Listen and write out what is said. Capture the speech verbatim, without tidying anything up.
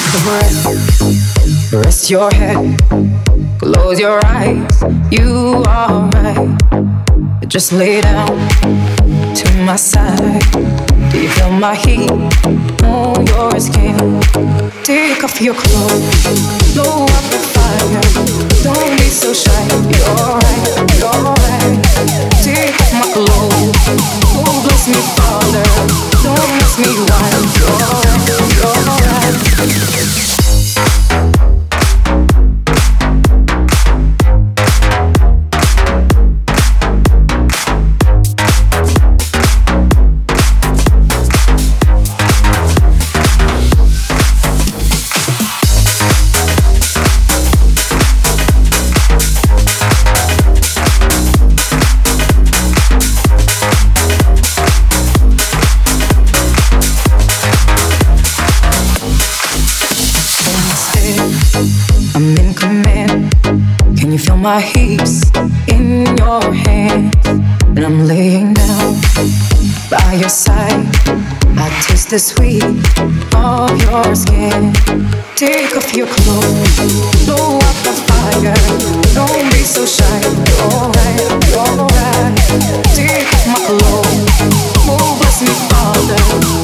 a breath, rest your head, close your eyes. You are right. Just lay down to my side. Do you feel my heat on your skin? Take off your clothes, blow up the fire. Don't be so shy. You're right, you're right. Take off my clothes, oh bless me, Father. Don't ask me why. You're right, you're right. I'm in command. Can you feel my hips in your hands? And I'm laying down by your side. I taste the sweet of your skin. Take off your clothes, blow up the fire. Don't be so shy. You're right, you're right. Take off my clothes, oh bless me, Father.